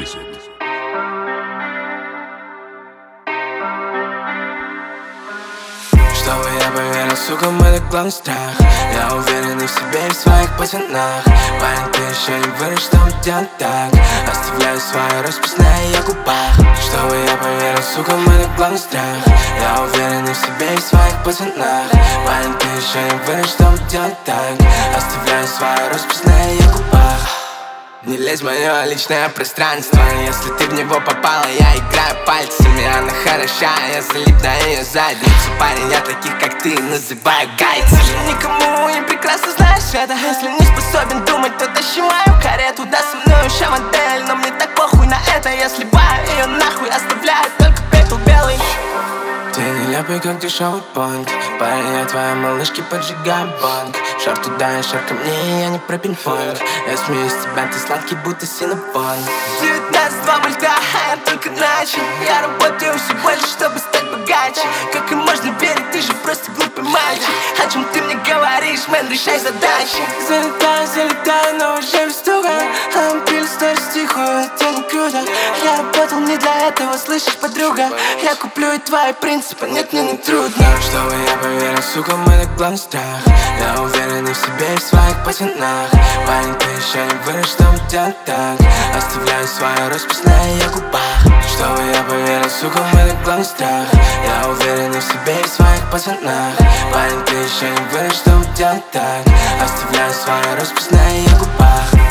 Чтобы я поверил, сука, мой так главный страх. Я уверенный в себе и в своих пацанах. Парень, ты еще не вырос, что мы делаем так. Оставляю свою роспись на ее губах. Чтобы я поверил, сука, мой так главный страх. Я уверенный в себе и в своих пацанах. Парень, ты еще не вырос, что мы делаем так. Оставляю свою роспись на ее губах. Не лезь в мое личное пространство. Если ты в него попала, я играю пальцами. Она хороша, я залип на ее задницу. Парень, я таких, как ты, называю гайцами. Никому не прекрасно знаешь это. Если не способен думать, то тащи мою карету. Да, со мной еще модель, но мне так похуй на это. Я сливаю ее нахуй, оставляю только пепел белый. Ты нелепый, как дешевый понт. Парень, я твоя малышки, поджигаю банк. Шар туда и шар ко мне, я не про пинг-понг. Я смеюсь с тебя, ты сладкий, будто синнабон. 19-2 мульта, а я только начал. Я работаю все больше, чтобы стать богаче. Как и можно верить, ты же просто глупый мальчик. О чем ты мне говоришь, мэн, решай задачи. Залетаю, но уже без туга. Пили сторис тихую, это не круто. Я работал не для этого, слышишь, подруга. Я куплю и твои принципы, нет, мне не трудно. Чтобы я поверил, сука, мой так главный страх. Я уверенный в себе и в своих пацанах. Парень, ты еще не вырос, что мы делаем так. Оставляю свою роспись на ее губах. Чтобы я поверил, сука, мой так главный страх. Я уверенный в себе и в своих пацанах. Парень, ты еще не вырос, что мы делаем так. Оставляю свою роспись на ее губах.